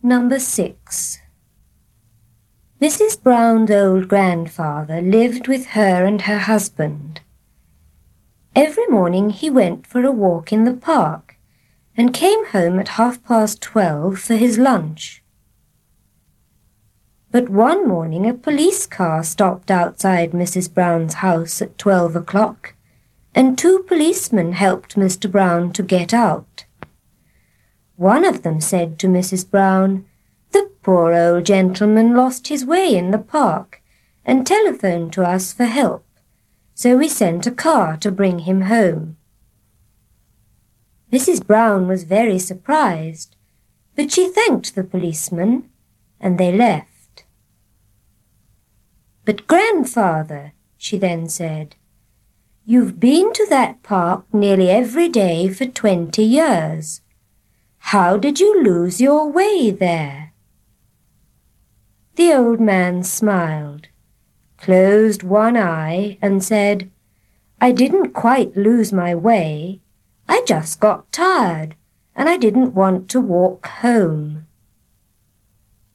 Number 6. Mrs. Brown's old grandfather lived with her and her husband. Every morning he went for a walk in the park and came home at 12:30 for his lunch. But one morning a police car stopped outside Mrs. Brown's house at 12 o'clock, and 2 policemen helped Mr. Brown to get out. One of them said to Mrs. Brown, "The poor old gentleman lost his way in the park and telephoned to us for help, so we sent a car to bring him home." Mrs. Brown was very surprised, but she thanked the policeman, and they left. "But, grandfather," she then said, "you've been to that park nearly every day for 20 years. How did you lose your way there?" The old man smiled, closed one eye, and said, "I didn't quite lose my way. I just got tired, and I didn't want to walk home."